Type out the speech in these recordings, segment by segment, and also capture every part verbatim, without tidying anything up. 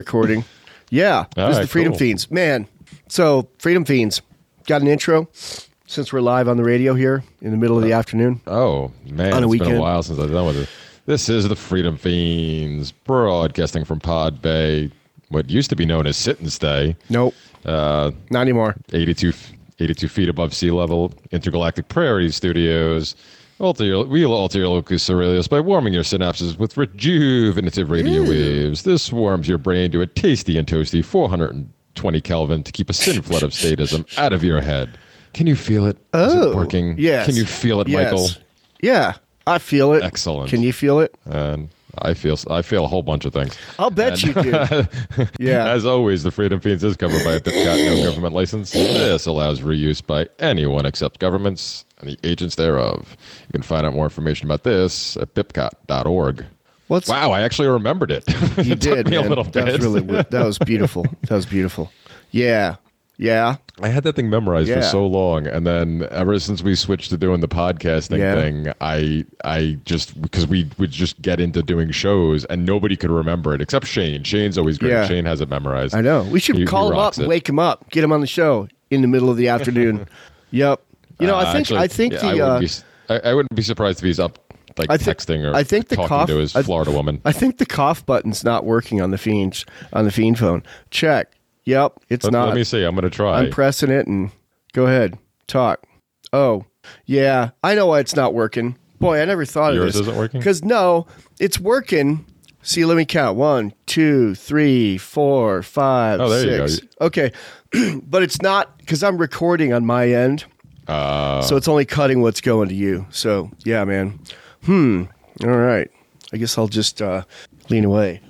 Recording. Yeah, All this right, is the Freedom cool. Fiends. Man, so Freedom Fiends, got an intro since we're live on the radio here in the middle of the afternoon. Oh, man, On a it's weekend. been a while since I've done with it. This is the Freedom Fiends, broadcasting from Pod Bay, what used to be known as Sit and Stay. Nope, Uh, not anymore. eighty-two, eighty-two feet above sea level, Intergalactic Prairie Studios. Alter your, we'll alter your locus Aurelius by warming your synapses with rejuvenative radio Ew. waves. This warms your brain to a tasty and toasty four hundred twenty Kelvin to keep a sin flood of statism out of your head. Can you feel it? Is Oh, it working? yes. Can you feel it, Yes. Michael? Yeah, I feel it. Excellent. Can you feel it? And I feel I feel a whole bunch of things. I'll bet you do. Yeah. As always, the Freedom Fiends is covered by a BitCat no government license. This allows reuse by anyone except governments and the agents thereof. You can find out more information about this at bipcat dot org. What's Wow, I actually remembered it. you It took did, me man. a little That bit. was really weird. That was beautiful. That was beautiful. Yeah, yeah. I had that thing memorized Yeah. for so long, and then ever since we switched to doing the podcasting Yeah. thing, I I just because we would just get into doing shows, and nobody could remember it except Shane. Shane's always great. Yeah. Shane has it memorized. I know. We should He- he call him up, rocks it. wake him up, get him on the show in the middle of the afternoon. Yep. You know, I Uh, think actually, I think yeah, the I wouldn't, uh, be, s- I, I wouldn't be surprised if he's up like I think- texting or I think the talking cough- to his I- Florida woman. I think the cough button's not working on the fiend on the fiend phone. Check. Yep, it's let, not. let me see. I'm going to try. I'm pressing it and go ahead. Talk. Oh, yeah. I know why it's not working. Boy, I never thought Yours of this. isn't working? Because no, it's working. See, let me count. One, two, three, four, five, Oh, there you six. Okay. But it's not because I'm recording on my end. Uh, So it's only cutting what's going to you. So, yeah, man. Hmm. All right. I guess I'll just uh, lean away.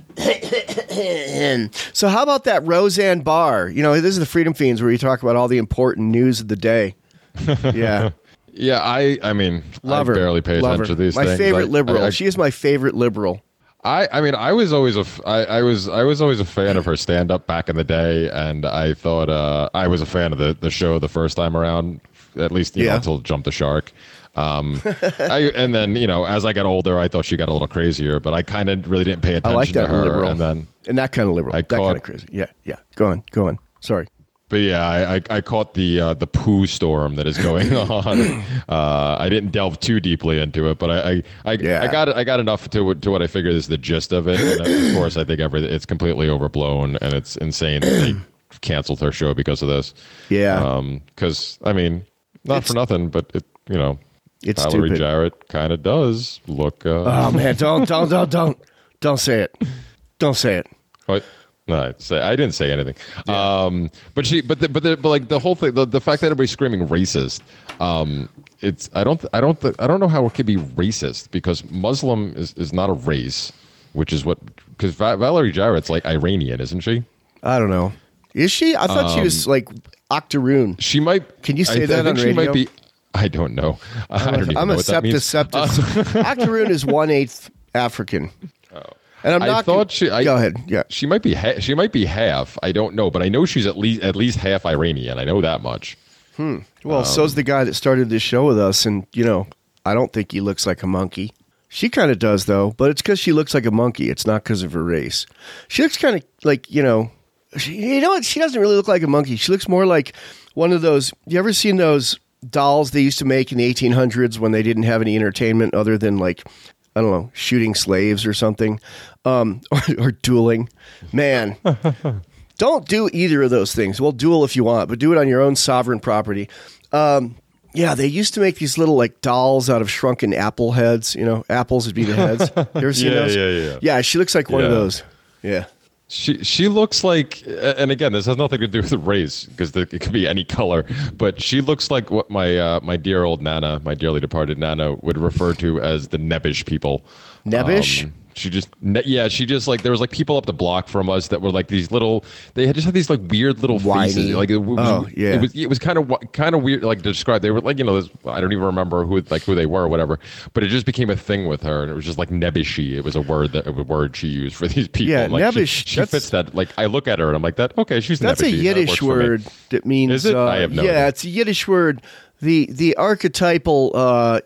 So how about that Roseanne Barr? You know, this is the Freedom Fiends where you talk about all the important news of the day. Yeah. yeah, I I mean, Love I her. barely pay Love attention her. to these My things. favorite I- liberal. I, I, she is my favorite liberal. I, I mean, I was always a, f- I, I was, I was always a fan of her stand-up back in the day, and I thought uh, I was a fan of the, the show the first time around, at least you Yeah. know until Jump the Shark. Um, I, and then you know, as I got older, I thought she got a little crazier, but I kind of really didn't pay I attention like that to her. liberal. And then, And that kind of liberal. I that kind caught- of crazy. Yeah, yeah. Go on, go on. Sorry. but yeah, I, I, I caught the uh, the poo storm that is going on. uh, I didn't delve too deeply into it, but I, I, I, Yeah. I got it. I got enough to to what I figured is the gist of it. And of course, I think every it's completely overblown, and it's insane that they canceled her show because of this. Yeah. Because I mean, not It's- for nothing, but it you know, It's Valerie stupid. Jarrett kind of does look. Uh, Oh man, don't don't don't don't don't say it. Don't say it. What? No, I say I didn't say anything. Um, but she, but the, but the, but like the whole thing, the, the fact that everybody's screaming racist, um, it's I don't I don't I don't know how it could be racist because Muslim is, is not a race, which is what because Va- Valerie Jarrett's like Iranian, isn't she? I don't know. Is she? I thought she was like Octoroon. She might. Can you say I, that I think on she might radio? be. I don't know. I don't even I'm know a what that means. septiceptic. Octoroon is one eighth African. And I'm I not. thought she. I, go ahead. Yeah. She might be. Ha- she might be half. I don't know, but I know she's at least at least half Iranian. I know that much. Well, so's the guy that started this show with us, and you know, I don't think he looks like a monkey. She kind of does, though, but it's because she looks like a monkey. It's not because of her race. She looks kind of like, you know, she, you know what? She doesn't really look like a monkey. She looks more like one of those. You ever seen those dolls they used to make in the eighteen hundreds when they didn't have any entertainment other than like, I don't know, shooting slaves or something, um, or, or dueling? Man. Don't do either of those things. Well, duel if you want, but do it on your own sovereign property. Um, yeah, they used to make these little like dolls out of shrunken apple heads. You know, apples would be the heads. You ever seen Yeah, those? yeah, yeah. Yeah, she looks like one of Yeah. those. Yeah. She she looks like, and again, this has nothing to do with race because it could be any color. But she looks like what my uh, my dear old nana, my dearly departed nana, would refer to as the nebbish people. Nebbish? Um, she just, ne- yeah, she just like there was like people up the block from us that were like these little. They had just had these like weird little Whiny. faces. Like it was, Oh, yeah. it was it was kind of kind of weird like to describe. They were like you know this, I don't even remember who like who they were or whatever. But it just became a thing with her, and it was just like nebbishy. It was a word that a word she used for these people. Yeah, like, nebbish, She, she that's- fits that. Like I look at her and I'm like that. Okay, she's That's a nebbishy. That Yiddish works for me. word that means. Is it? Uh, I have no Yeah, idea. it's a Yiddish word. The the archetypal. Uh,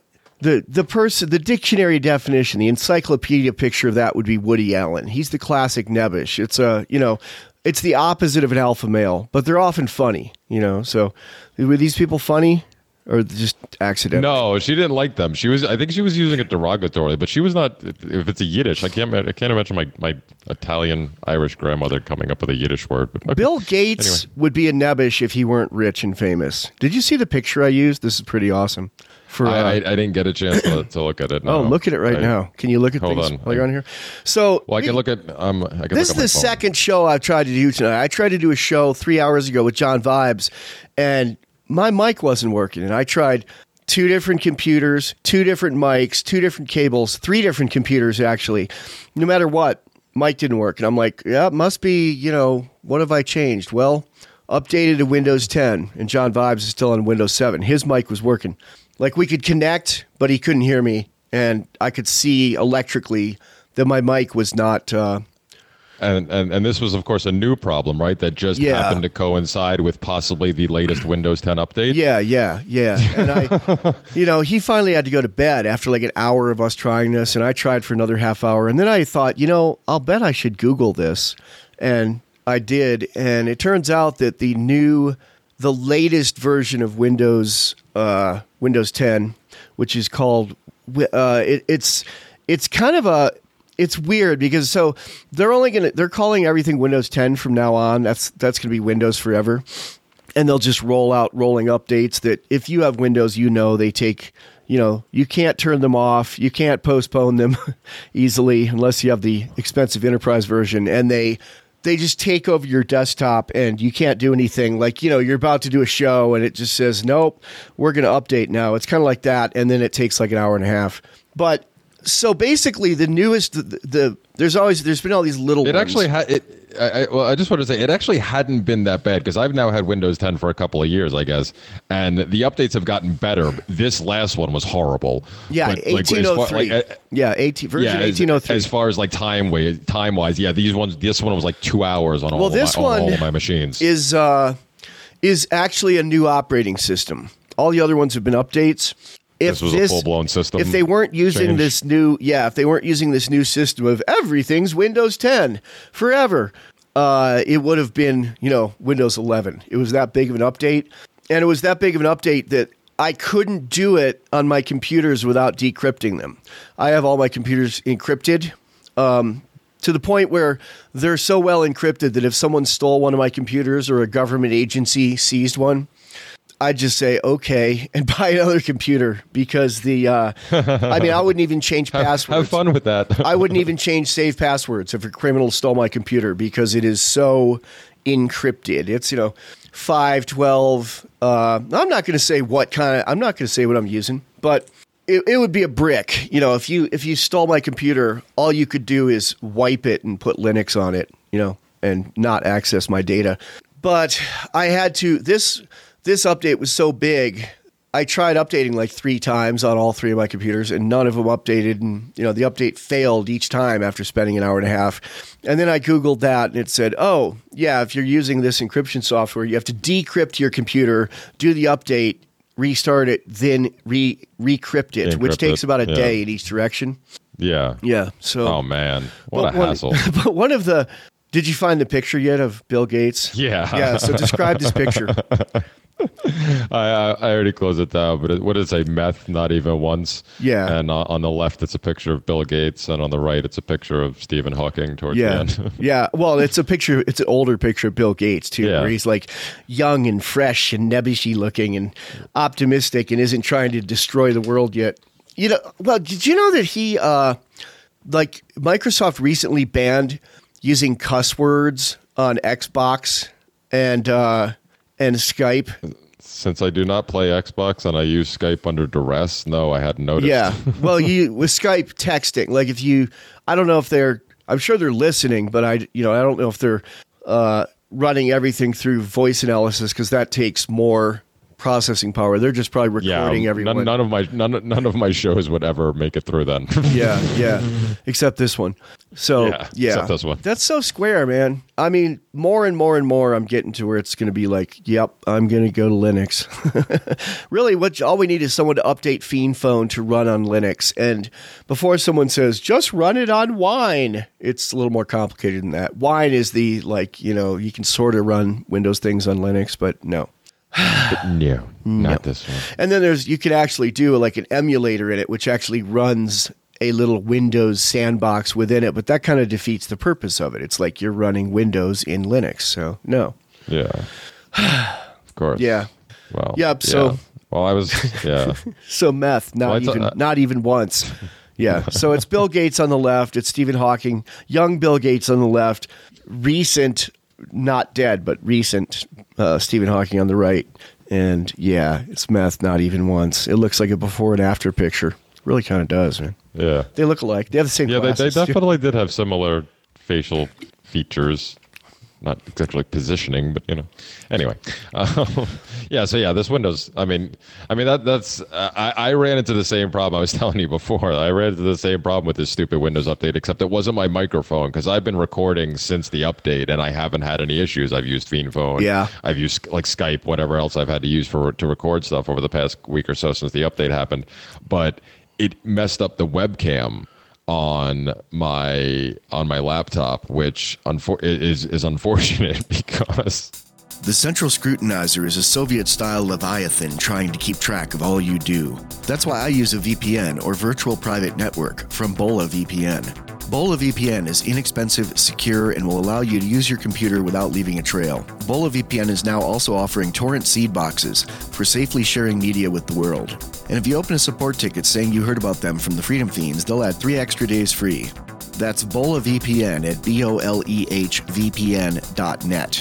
the the person, the dictionary definition, the encyclopedia picture of that would be Woody Allen. He's the classic nebbish. It's a, you know, it's the opposite of an alpha male, but they're often funny, you know. So were these people funny or just accidental? No, she didn't like them. She was, I think she was using it derogatorily, but she was not. If it's a Yiddish, I can't, I can't imagine my, my Italian Irish grandmother coming up with a Yiddish word. But, okay. Bill Gates anyway. would be a nebbish if he weren't rich and famous. Did you see the picture I used? This is pretty awesome. For, uh, I, I, I didn't get a chance to, to look at it. No. Oh, look at it right I, now. Can you look at hold things on. while you're on here? So, well, I can look at. Um, I can this look is at the my second show I've tried to do tonight. I tried to do a show three hours ago with John Vibes, and my mic wasn't working. And I tried two different computers, two different mics, two different cables, three different computers actually. No matter what, mic didn't work. And I'm like, yeah, it must be, you know, what have I changed? Well, updated to Windows ten, and John Vibes is still on Windows seven. His mic was working. Like, we could connect, but he couldn't hear me, and I could see electrically that my mic was not. Uh, and, and and this was, of course, a new problem, right? That just yeah. happened to coincide with possibly the latest Windows ten update. Yeah, yeah, yeah. And I, you know, he finally had to go to bed after like an hour of us trying this, and I tried for another half hour, and then I thought, you know, I'll bet I should Google this, and I did, and it turns out that the new, the latest version of Windows. Uh, Windows ten, which is called, uh, it, it's it's kind of a, it's weird because so they're only gonna they're calling everything Windows ten from now on. That's that's gonna be Windows forever, and they'll just roll out rolling updates that if you have Windows, you know they take, you know, you can't turn them off, you can't postpone them easily unless you have the expensive enterprise version, and they. They just take over your desktop and you can't do anything. Like, you know, you're about to do a show and it just says, nope, we're going to update now. It's kind of like that. And then it takes like an hour and a half. But so basically the newest, the, the there's always, there's been all these little It ones. actually had, it. I, I, well, I just want to say it actually hadn't been that bad because I've now had Windows ten for a couple of years, I guess, and the updates have gotten better. This last one was horrible. Yeah, but, eighteen oh three. Like, like, yeah, eighteen version yeah, eighteen oh three. As far as like time way, time wise, yeah, these ones. This one was like two hours on all, well, of, this my, one on all of my machines. Is uh, is actually a new operating system. All the other ones have been updates. If this was this, a full-blown system. If they weren't using change. this new, yeah, if they weren't using this new system of everything's Windows ten forever, uh, it would have been, you know, Windows eleven. It was that big of an update, and it was that big of an update that I couldn't do it on my computers without decrypting them. I have all my computers encrypted um, to the point where they're so well encrypted that if someone stole one of my computers or a government agency seized one, I'd just say, okay, and buy another computer because the, uh, I mean, I wouldn't even change passwords. Have, have fun with that. I wouldn't even change save passwords if a criminal stole my computer because it is so encrypted. It's, you know, five twelve. Uh, I'm not going to say what kind of, I'm not going to say what I'm using, but it, it would be a brick. You know, if you, if you stole my computer, all you could do is wipe it and put Linux on it, you know, and not access my data. But I had to, this, This update was so big, I tried updating like three times on all three of my computers, and none of them updated. And, you know, the update failed each time after spending an hour and a half. And then I Googled that, and it said, oh, yeah, if you're using this encryption software, you have to decrypt your computer, do the update, restart it, then re recrypt it, Encrypt which takes it. about a Yeah. day in each direction. Yeah. Yeah. So. Oh, man. What but a one, hassle. But one of the... Did you find the picture yet of Bill Gates? Yeah. Yeah, so describe this picture. I I already closed it down, but it, what did it say? Meth, not even once. Yeah. And uh, on the left, it's a picture of Bill Gates, and on the right, it's a picture of Stephen Hawking towards Yeah. the end. Yeah. Well, it's a picture, it's an older picture of Bill Gates, too, Yeah. where he's like young and fresh and nebbishy looking and optimistic and isn't trying to destroy the world yet. You know, well, did you know that he, uh, like, Microsoft recently banned using cuss words on Xbox and, uh, and Skype? Since I do not play Xbox and I use Skype under duress, no, I hadn't noticed. Yeah. Well, you with Skype texting, like if you, I don't know if they're, I'm sure they're listening, but I, you know, I don't know if they're uh, running everything through voice analysis because that takes more processing power. They're just probably recording yeah, everyone. None, none of my none, none of my shows would ever make it through then. yeah, yeah, except this one. So Yeah, yeah, except this one. That's so Square, man. I mean, more and more and more, I'm getting to where it's going to be like, yep, I'm going to go to Linux. Really, what all we need is someone to update Fiend Phone to run on Linux. And before someone says, just run it on Wine, it's a little more complicated than that. Wine is the, like, you know, you can sort of run Windows things on Linux, but no. But no, not No. this one. And then there's, you could actually do like an emulator in it, which actually runs a little Windows sandbox within it, but that kind of defeats the purpose of it. It's like you're running Windows in Linux, so no. Yeah, of course. Yeah. Well. Yep, so- yeah. Well, I was. Yeah. So meth, not Well, I thought- even uh, not even once. Yeah. So it's Bill Gates on the left, it's Stephen Hawking, young Bill Gates on the left, recent, not dead, but recent uh, Stephen Hawking on the right. And yeah, it's meth, not even once. It looks like a before and after picture. Really kind of does, man. Yeah. They look alike. They have the same Yeah, they, they glasses, too. definitely did have similar facial features. Not exactly like positioning, but you know. Anyway, um, yeah. So yeah, this Windows. I mean, I mean that that's. Uh, I, I ran into the same problem I was telling you before. I ran into the same problem with this stupid Windows update, except it wasn't my microphone because I've been recording since the update and I haven't had any issues. I've used Fiend Phone. Yeah. I've used like Skype, whatever else I've had to use for to record stuff over the past week or so since the update happened, but it messed up the webcam on my on my laptop, which unfor- is is unfortunate because The Central Scrutinizer is a Soviet-style Leviathan trying to keep track of all you do. That's why I use a V P N, or Virtual Private Network, from Bola V P N. Bola V P N is inexpensive, secure, and will allow you to use your computer without leaving a trail. Bola V P N is now also offering torrent seed boxes for safely sharing media with the world. And if you open a support ticket saying you heard about them from the Freedom Fiends, they'll add three extra days free. That's Bola V P N at B O L E H V P N dot net.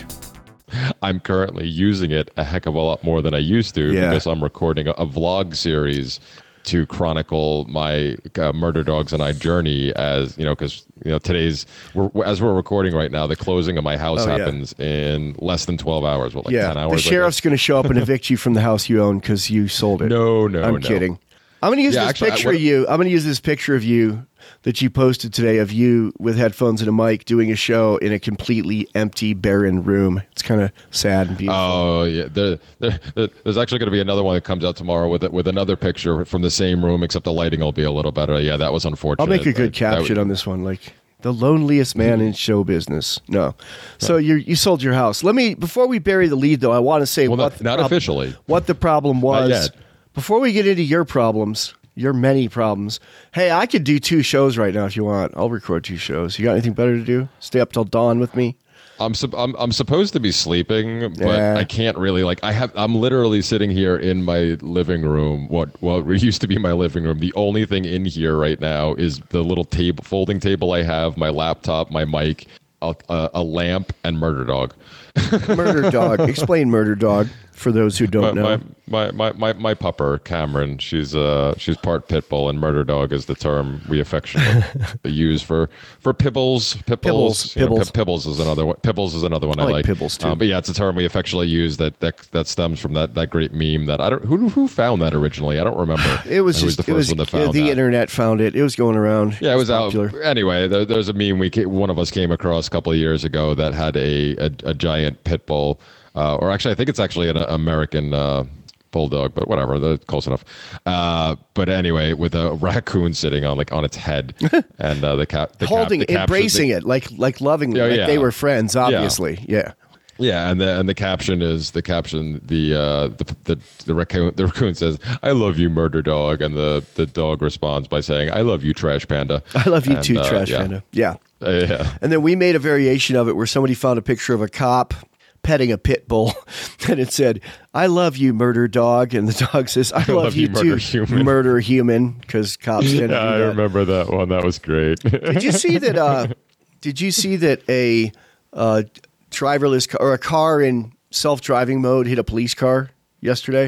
I'm currently using it a heck of a lot more than I used to Yeah. because I'm recording a, a vlog series to chronicle my uh, Murder Dogs and I journey as, you know, because, you know, today's, we're, as we're recording right now, the closing of my house Oh, yeah. happens in less than twelve hours. What, like Yeah, ten hours? the I guess? sheriff's going to show up and evict you from the house you own because you sold it. No, no, I'm no. kidding. I'm going to use Yeah, this actually, I- picture what- of you. I'm going to use this picture of you that you posted today of you with headphones and a mic doing a show in a completely empty, barren room. It's kind of sad and beautiful. Oh yeah, there, there, there- there's actually going to be another one that comes out tomorrow with it with another picture from the same room, except the lighting will be a little better. Yeah, that was unfortunate. I'll make a good That- that caption would- on this one, like the loneliest man in show business. No, so you you sold your house. Let me before we bury the lead, though. I want to say Well, what not, the not prob- officially. what the problem was. yet. Before we get into your problems, your many problems. Hey, I could do two shows right now if you want. I'll record two shows. You got anything better to do? Stay up till dawn with me? I'm, sup- I'm I'm supposed to be sleeping, but Yeah. I can't really. Like I have, I'm literally sitting here in my living room. What what used to be my living room. The only thing in here right now is the little table, folding table I have, my laptop, my mic, a, a, a lamp, and Murder Dog. Murder Dog. Explain Murder Dog for those who don't My, know. my, my, my, my, my pupper, Cameron, she's uh she's part pit bull, and Murder Dog is the term we affectionately use for for pibbles. Pibbles. Pibbles, You know, pibbles. pi- Pibbles is another one. Pibbles is another one I, I like Pibbles, too. Um, but yeah, it's a term we affectionately use that, that that stems from that, that great meme that I don't who who found that originally. I don't remember. It was who just the it first was one that uh, found the that. internet found it. It was going around. Yeah, it was out. popular. Anyway, there, there's a meme we ca- one of us came across a couple of years ago that had a a, a giant pit bull, uh, or actually, I think it's actually an American uh, bulldog, but whatever, they're close enough. Uh, but anyway, with a raccoon sitting on like on its head, and uh, the cat the Holding, cap, the caption- embracing it like like lovingly, Yeah, like yeah. they were friends. Obviously, yeah. Yeah, and the and the caption is the caption the uh the the, the raccoon the raccoon says, "I love you, Murder Dog," and the the dog responds by saying, "I love you, Trash Panda." I love you And, too, uh, Trash yeah. Panda. Yeah. Uh, yeah. And then we made a variation of it where somebody found a picture of a cop petting a pit bull, and it said, "I love you, Murder Dog," and the dog says, "I, love, love you, you, Murder too, Human." Murder Human," because cops tend to do Yeah, I that. remember that one. That was great. Did you see that? Uh, did you see that a uh, driverless car, or a car in self-driving mode hit a police car yesterday?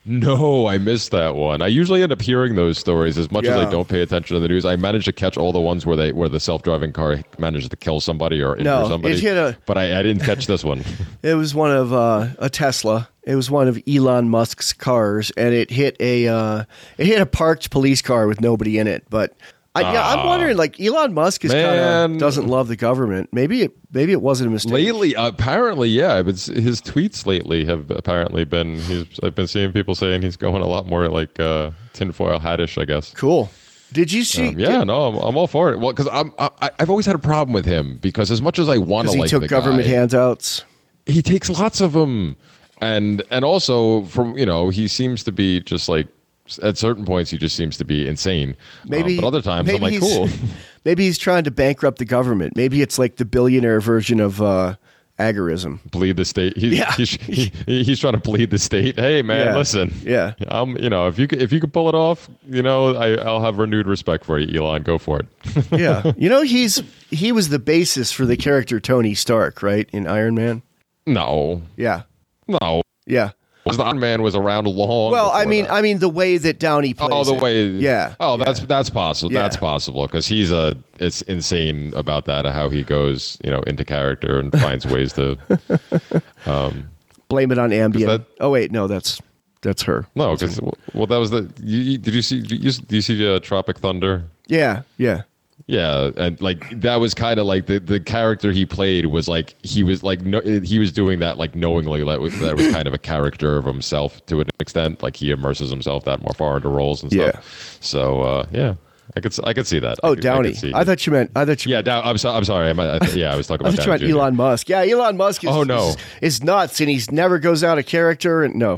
No, I missed that one. I usually end up hearing those stories as much as Yeah. I don't pay attention to the news. I managed to catch all the ones where they where the self-driving car manages to kill somebody or injure No, it somebody. hit a- but I, I didn't catch this one. It was one of uh, a Tesla. It was one of Elon Musk's cars, and it hit a uh, it hit a parked police car with nobody in it. But I, yeah, I'm Ah. wondering, like Elon Musk is kind Man. of doesn't love the government. Maybe it maybe it wasn't a mistake. Lately, apparently, yeah, but his tweets lately have apparently been. He's I've been seeing people saying he's going a lot more like uh, tinfoil hattish, I guess. Cool. Did you see? Um, yeah, no, I'm, I'm all for it. Well, because I'm I, I've always had a problem with him because as much as I want to he like took the government guy, handouts. he takes lots of them, and and also from you know he seems to be just like at certain points he just seems to be insane. Maybe, um, but other times I'm maybe like he's- cool. Maybe he's trying to bankrupt the government. Maybe it's like the billionaire version of uh, agorism. Bleed the state. He, Yeah. he's, he, he's trying to bleed the state. Hey man, Yeah. listen. Yeah. Um, you know, if you could, if you could pull it off, you know, I, I'll have renewed respect for you, Elon. Go for it. Yeah, you know he's he was the basis for the character Tony Stark, right, in Iron Man. No, Yeah, no. yeah. The Iron Man was around long. Well, I before mean, that. I mean the way that Downey plays. Oh, the it. way. Yeah. Oh, that's that's possible. Yeah. That's possible because he's a. It's insane about that how he goes, you know, into character and finds ways to. Blame it on Ambien. that- oh wait, no, that's that's her. No, because well, that was the. You, you- did you see? Did you, do you see uh, Tropic Thunder? Yeah, yeah. Yeah, and like that was kind of like the, the character he played was like he was like no, he was doing that like knowingly. That was, that was kind of a character of himself to an extent. Like he immerses himself that more far into roles and stuff. Yeah. So uh, yeah, I could I could see that. I Oh, could- I Downey. could see- I, thought you meant. I thought you. Yeah, Dow- I'm sorry. I'm sorry. I'm, I, yeah, I was talking I about. thought you meant Downey Junior Elon Musk. Yeah, Elon Musk is, Oh, no. is, is nuts, and he's never goes out of character. And no,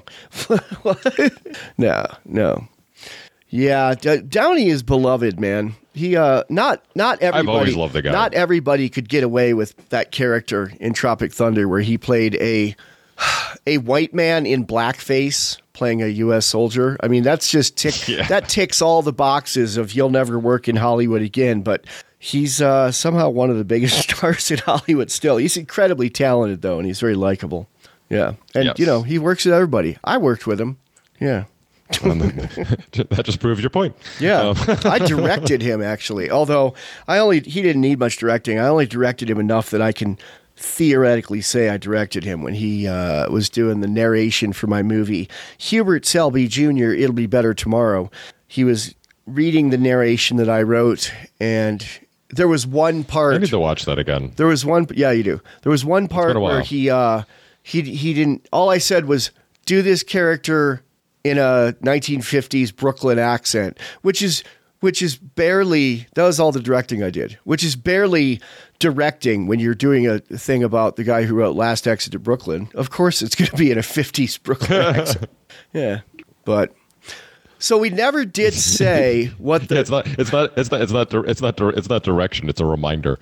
no, no. Yeah, D- Downey is beloved, man. He uh, not not everybody. always loved the guy. Not everybody could get away with that character in Tropic Thunder, where he played a a white man in blackface playing a U S soldier. I mean, that's just tick, Yeah. that ticks all the boxes of you'll never work in Hollywood again. But he's uh, somehow one of the biggest stars in Hollywood still. He's incredibly talented, though, and he's very likable. Yeah. And, Yes. you know, he works with everybody. I worked with him. Yeah. that just proves your point. Yeah. Um, I directed him, actually. Although I only, he didn't need much directing. I only directed him enough that I can theoretically say I directed him when he uh, was doing the narration for my movie. Hubert Selby Junior, It'll Be Better Tomorrow. He was reading the narration that I wrote, and there was one part. I need to watch that again. There was one, yeah, you do. There was one part been a where while. he, uh, he, he didn't. All I said was, "Do this character in a nineteen fifties Brooklyn accent," which is, which is barely. That was all the directing I did, which is barely directing when you're doing a thing about the guy who wrote Last Exit to Brooklyn. Of course, it's going to be in a fifties Brooklyn accent. Yeah, but. So we never did say what the. Yeah, it's not. It's not. It's not. It's not. dir- It's not. dir- It's not direction. It's a reminder.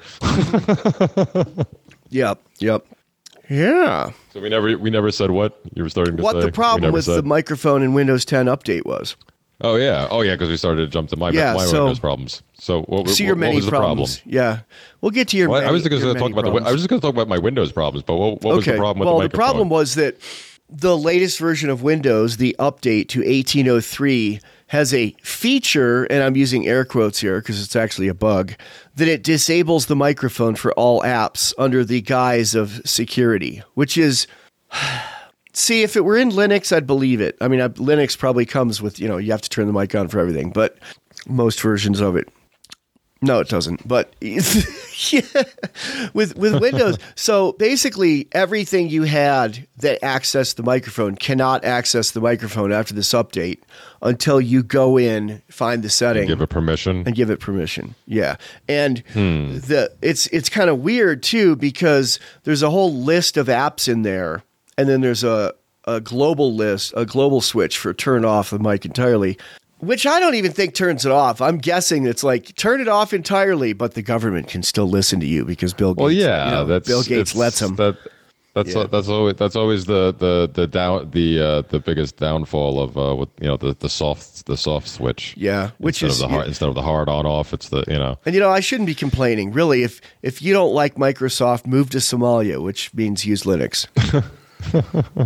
Yep. Yep. Yeah. So we never. We never said what you were starting to What say. the We problem never with the said. microphone in Windows ten update was. Oh yeah. Oh yeah. Because we started to jump to my Yeah, my so- Windows problems. So what, See what, your what many was the problems. Yeah, we'll get to your. problem? Well, many, I was just your going to talk many about the. I problems. was just going to talk about my Windows problems. But what, what was the problem with well, the the microphone? problem was that the latest version of Windows, the update to eighteen oh three, has a feature, and I'm using air quotes here because it's actually a bug, that it disables the microphone for all apps under the guise of security, which is. See, if it were in Linux, I'd believe it. I mean, I, Linux probably comes with, you know, you have to turn the mic on for everything, but most versions of it. No, it doesn't. But yeah, with with Windows, so basically everything you had that accessed the microphone cannot access the microphone after this update until you go in, find the setting, Give it permission. and give it permission. Yeah, and the it's it's kind of weird too because there's a whole list of apps in there, and then there's a a global list, a global switch for turn off the mic entirely. Which I don't even think turns it off. I'm guessing it's like turn it off entirely, but the government can still listen to you because Bill Gates. Well, yeah, you know, that's Bill Gates it's- lets them. That, that's Yeah. that's always that's always the the the down the uh, the biggest downfall of uh, with, you know the the soft the soft switch. Yeah, which instead is of the hard, instead of the hard on off. It's the you know. And you know, I shouldn't be complaining. Really, if if you don't like Microsoft, move to Somalia, which means use Linux.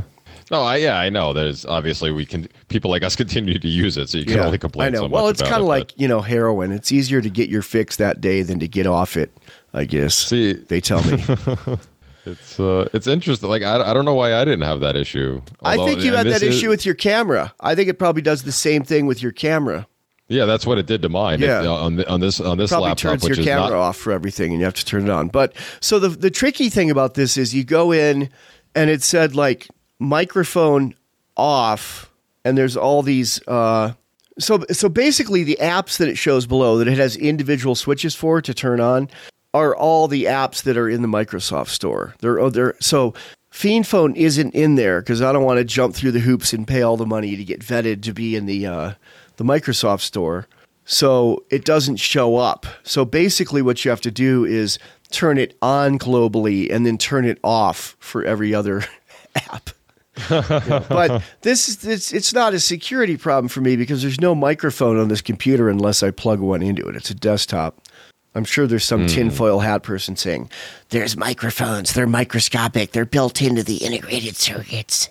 No, I yeah, I know. There's obviously we can people like us continue to use it, so you can Yeah, only complain. I know. So much well, it's about kind of it, like but- you know heroin. It's easier to get your fix that day than to get off it. I guess. See- they tell me. It's uh, it's interesting. Like I, I don't know why I didn't have that issue. I Although, think you and had this that is- issue with your camera. I think it probably does the same thing with your camera. Yeah, that's what it did to mine. Yeah. It, uh, on the, on this on this Probably laptop, turns which your is camera not. off for everything, and you have to turn it on. But so the the tricky thing about this is you go in, and it said like microphone off, and there's all these. Uh, so so basically, the apps that it shows below that it has individual switches for to turn on are all the apps that are in the Microsoft Store. They're oh, they're so. Fiend Phone isn't in there because I don't want to jump through the hoops and pay all the money to get vetted to be in the uh, the Microsoft Store. So it doesn't show up. So basically what you have to do is turn it on globally and then turn it off for every other app. Yeah, but this is it's, it's not a security problem for me because there's no microphone on this computer unless I plug one into it. It's a desktop. I'm sure there's some Mm. tinfoil hat person saying, There's microphones. They're microscopic. They're built into the integrated circuits.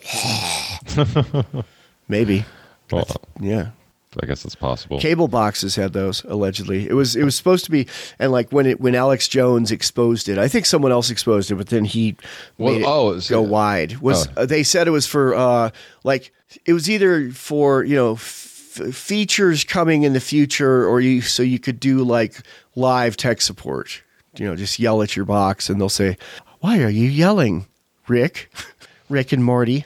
maybe. Well, Yeah. I guess it's possible. Cable boxes had those allegedly. It was it was supposed to be, and like when it when Alex Jones exposed it, I think someone else exposed it, but then he Well, made it oh, so- go wide. Was oh. uh, they said it was for uh like it was either for you know f- features coming in the future, or you so you could do like live tech support. You know, just yell at your box, and they'll say, "Why are you yelling, Rick? Rick and Morty."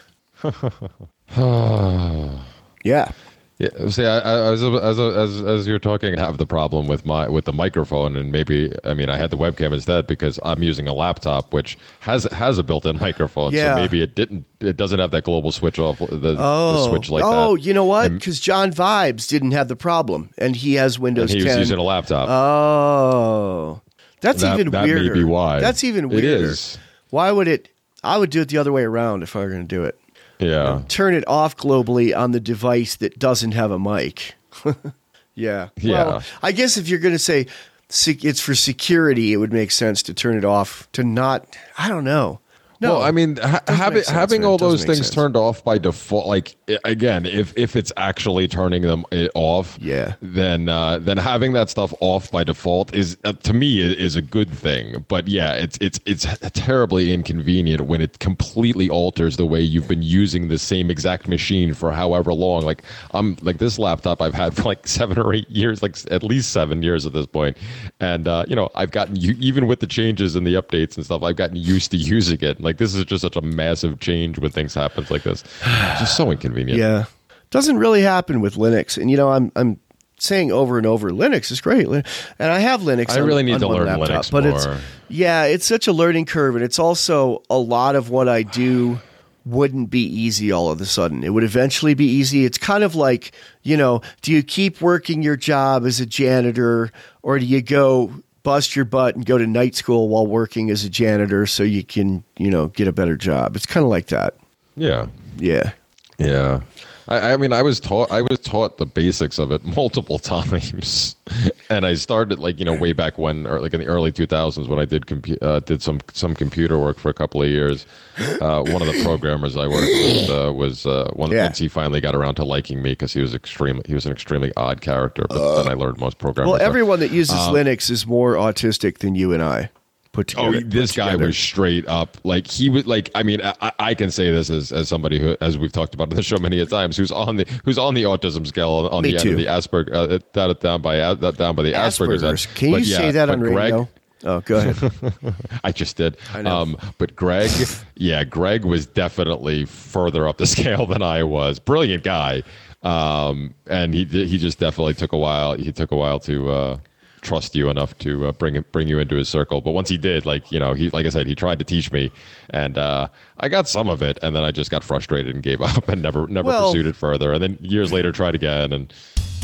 Yeah. Yeah, see, I, I, as, as as as you're talking, I have the problem with my with the microphone, and maybe I mean I had the webcam instead because I'm using a laptop which has has a built-in microphone. Yeah. So maybe it didn't, it doesn't have that global switch off the, the Oh, switch like oh, that. you know what? And- Because John Vibes didn't have the problem, and he has and Windows he was ten. using a laptop. Oh, that's That- even that may weirder. be why. That's even It weirder. is. Why would it? I would do it the other way around if I were going to do it. yeah, Turn it off globally on the device that doesn't have a mic. yeah. Yeah. Well, I guess if you're going to say sec- it's for security, it would make sense to turn it off to not. I don't know. No, well, I mean, ha- doesn't having make sense, having man. all It doesn't those make things sense. turned off by default, like i- again, if if it's actually turning them i- off, Yeah. then uh, then having that stuff off by default is uh, to me i- is a good thing. But yeah, it's it's it's terribly inconvenient when it completely alters the way you've been using the same exact machine for however long. Like I'm like this laptop I've had for like seven or eight years, like s- at least seven years at this point, and uh, you know I've gotten u- even with the changes and the updates and stuff, I've gotten used to using it. Like this is just such a massive change when things happen like this. It's just so inconvenient. Yeah. Doesn't really happen with Linux. And, you know, I'm I'm saying over and over, Linux is great. Lin- And I have Linux I on- really need on to one learn laptop, Linux but more. It's, yeah, it's such a learning curve. And it's also a lot of what I do wouldn't be easy all of a sudden. It would eventually be easy. It's kind of like, you know, do you keep working your job as a janitor, or do you go bust your butt and go to night school while working as a janitor so you can, you know, get a better job? It's kind of like that. Yeah. Yeah. Yeah. I, I mean, I was taught I was taught the basics of it multiple times, and I started like you know way back when, or like in the early two thousands when I did compu- uh, did some some computer work for a couple of years. Uh, one of the programmers I worked with uh, was uh, one. Yeah. Once he finally got around to liking me because he was extremely he was an extremely odd character. But then I learned most programming. Well, stuff. everyone that uses Linux is more autistic than you and I put together. Oh, this put guy together. was straight up like he was like. I mean, I, I can say this as, as somebody who, as we've talked about on the show many a times, who's on the who's on the autism scale on Me the too. end of the Asperger uh, down, down by uh, down by the Asperger's. end. Asperger's. Can you But yeah, say that but on Greg, radio? Oh, go ahead. I just did. I know. Um, but Greg, yeah, Greg was definitely further up the scale than I was. Brilliant guy, um, and he he just definitely took a while. He took a while to. Uh, trust you enough to uh, bring bring you into his circle, but once he did, like you know, he like I said, he tried to teach me, and uh, I got some of it, and then I just got frustrated and gave up and never never Well- pursued it further. And then years later, tried again, and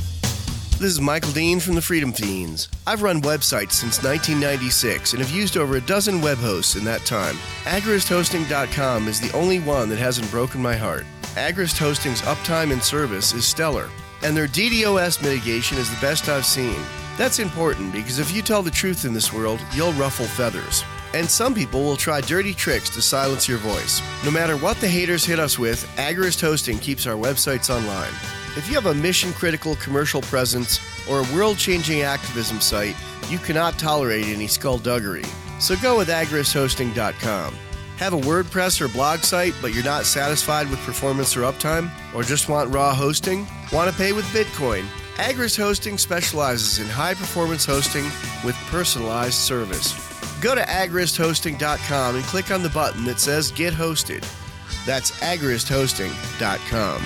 This is Michael Dean from the Freedom Fiends. I've run websites since nineteen ninety-six and have used over a dozen web hosts in that time. Agrist Hosting dot com is the only one that hasn't broken my heart. Agrist Hosting's uptime and service is stellar, and their D DoS mitigation is the best I've seen. That's important because if you tell the truth in this world, you'll ruffle feathers. And some people will try dirty tricks to silence your voice. No matter what the haters hit us with, Agorist Hosting keeps our websites online. If you have a mission-critical commercial presence or a world-changing activism site, you cannot tolerate any skullduggery. So go with agorist hosting dot com. Have a WordPress or blog site, but you're not satisfied with performance or uptime? Or just want raw hosting? Want to pay with Bitcoin? Agorist Hosting specializes in high-performance hosting with personalized service. Go to agorist hosting dot com and click on the button that says Get Hosted. That's agorist hosting dot com.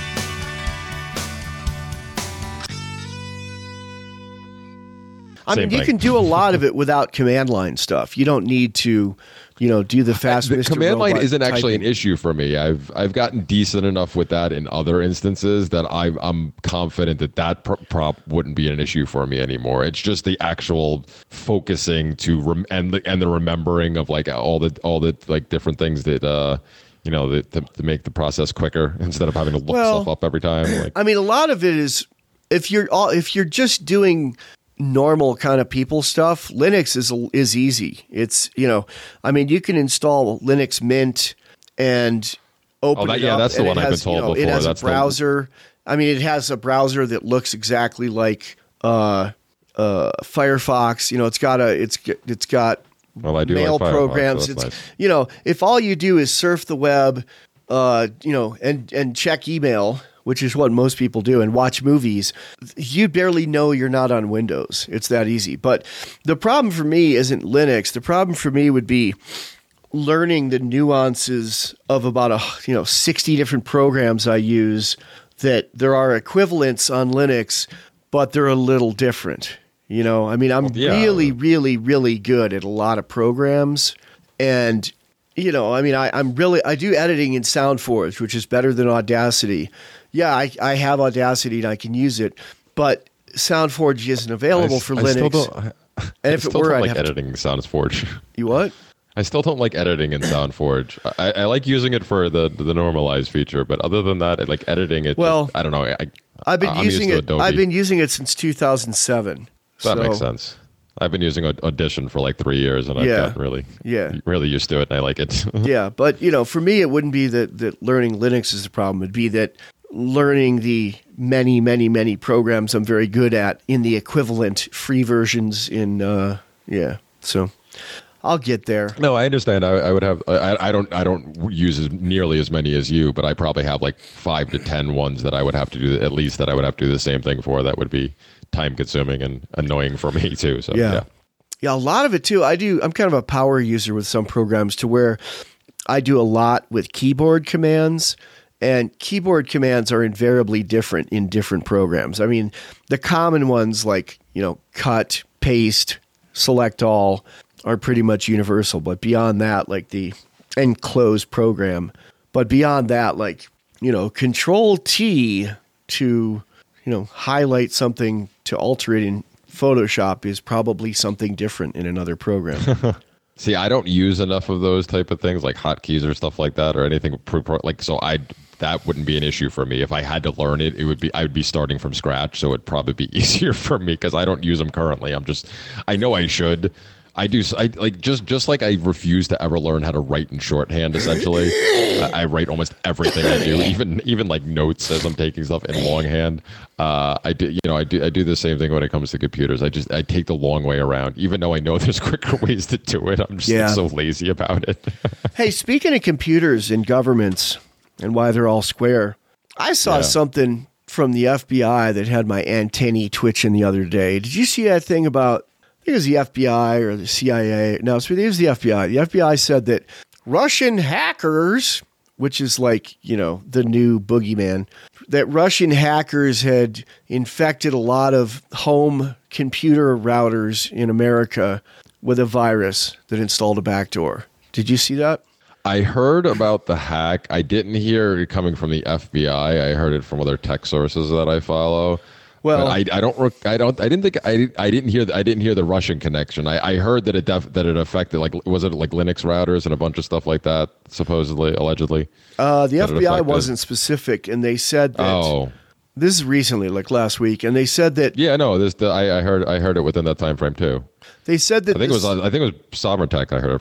I Same mean, you thing. can do a lot of it without command line stuff. You don't need to, you know, do the fast The Mister command line Robot isn't actually an typing. issue for me. I've I've gotten decent enough with that in other instances that I, I'm confident that that pr- prop wouldn't be an issue for me anymore. It's just the actual focusing to rem- and the and the remembering of like all the all the like different things that uh you know that to, to make the process quicker instead of having to look Well, stuff up every time. Like I mean, a lot of it is if you're all if you're just doing normal kind of people stuff, Linux is is easy. It's, you know, I mean, you can install Linux Mint and open Oh, that- it yeah, up, that's the and one it I've been has, you told know, It before. has That's a the- browser. I mean, it has a browser that looks exactly like uh, uh, Firefox. You know, it's got a it's it's got Well, I do mail like Firefox, programs. so that's It's nice. you know, if all you do is surf the web, uh, you know, and and check email, which is what most people do, and watch movies, you barely know you're not on Windows. It's that easy. But the problem for me isn't Linux. The problem for me would be learning the nuances of about a you know sixty different programs I use, that there are equivalents on Linux, but they're a little different. You know, I mean, I'm yeah. really, really, really good at a lot of programs, and you know, I mean, I, I'm really I do editing in SoundForge, which is better than Audacity. Yeah, I, I have Audacity and I can use it, but SoundForge isn't available I, for I Linux. Still don't, I, and I if it still were, don't I'd like have to, editing SoundForge. you what? I still don't like editing in SoundForge. I, I like using it for the the normalize feature, but other than that, I like editing it. Well, just, I don't know. I, I've been I'm using used to it. Adobe. I've been using it since two thousand seven. That so, makes sense. I've been using Audition for like three years, and I've Yeah. gotten really, Yeah. really used to it, and I like it. Yeah, but you know, for me, it wouldn't be that that learning Linux is the problem. It'd be that learning the many, many, many programs I'm very good at in the equivalent free versions. In uh, yeah, so I'll get there. No, I understand. I, I would have. I, I don't. I don't use as nearly as many as you, but I probably have like five to ten ones that I would have to do at least that I would have to do the same thing for. That would be time consuming and annoying for me too. So Yeah. yeah. Yeah, a lot of it too. I do. I'm kind of a power user with some programs to where I do a lot with keyboard commands, and keyboard commands are invariably different in different programs. I mean, the common ones like, you know, cut, paste, select all are pretty much universal. But beyond that, like the and close program. But beyond that, like, you know, Control T to, you know, highlight something to alter it in Photoshop is probably something different in another program. See, I don't use enough of those type of things like hotkeys or stuff like that or anything pre- pro- like so. I that wouldn't be an issue for me if I had to learn it. It would be I would be starting from scratch, so it'd probably be easier for me because I don't use them currently. I'm just I know I should. I do. I like just just like I refuse to ever learn how to write in shorthand. Essentially, I, I write almost everything I do, even even like notes as I'm taking stuff in longhand. Uh, I do. You know, I do. I do the same thing when it comes to computers. I just I take the long way around, even though I know there's quicker ways to do it. I'm just Yeah. so lazy about it. Hey, speaking of computers and governments and why they're all square, I saw Yeah. something from the F B I that had my antennae twitching the other day. Did you see that thing about, I think it was the F B I or the C I A? No, it was the F B I. The F B I said that Russian hackers, which is like, you know, the new boogeyman, that Russian hackers had infected a lot of home computer routers in America with a virus that installed a backdoor. Did you see that? I heard about the hack. I didn't hear it coming from the F B I. I heard it from other tech sources that I follow. Well, But I, I don't, rec- I don't, I didn't think, I, I didn't hear, the, I didn't hear the Russian connection. I, I heard that it def, that it affected, like, was it like Linux routers and a bunch of stuff like that, supposedly, allegedly? Uh, the that it F B I affected? wasn't specific, and they said that Oh, this is recently, like last week, and they said that yeah, no, this, the, I, I heard, I heard it within that time frame too. they said that I think this, it was, I think it was Sovereign Tech I heard it from.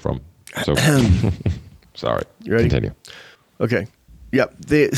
So, sorry. You ready? Continue. Okay. Yep. The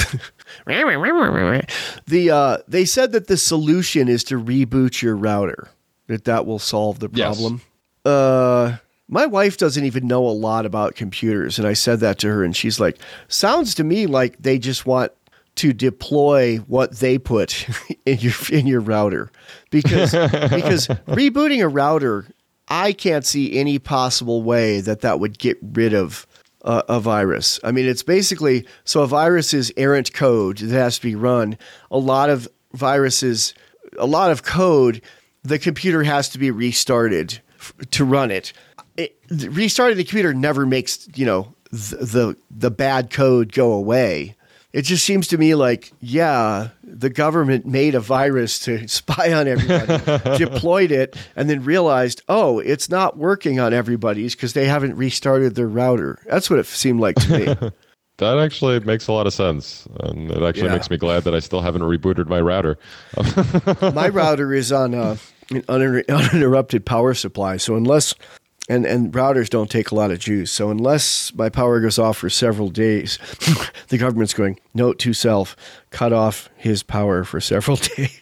the uh, they said that the solution is to reboot your router. That that will solve the problem. Yes. Uh, my wife doesn't even know a lot about computers, and I said that to her, and she's like, "Sounds to me like they just want to deploy what they put in your in your router, because because rebooting a router, I can't see any possible way that that would get rid of." Uh, a virus. I mean, it's basically, so a virus is errant code that has to be run. A lot of viruses, a lot of code, the computer has to be restarted f- to run it. it. Restarting the computer never makes, you know, th- the the bad code go away. It just seems to me like, yeah, the government made a virus to spy on everybody, deployed it, and then realized, oh, it's not working on everybody's because they haven't restarted their router. That's what it seemed like to me. That actually makes a lot of sense. And it actually Yeah. makes me glad that I still haven't rebooted my router. My router is on uh, an uninter- uninterrupted power supply, so unless... And and routers don't take a lot of juice. So unless my power goes off for several days, the government's going, note to self, cut off his power for several days.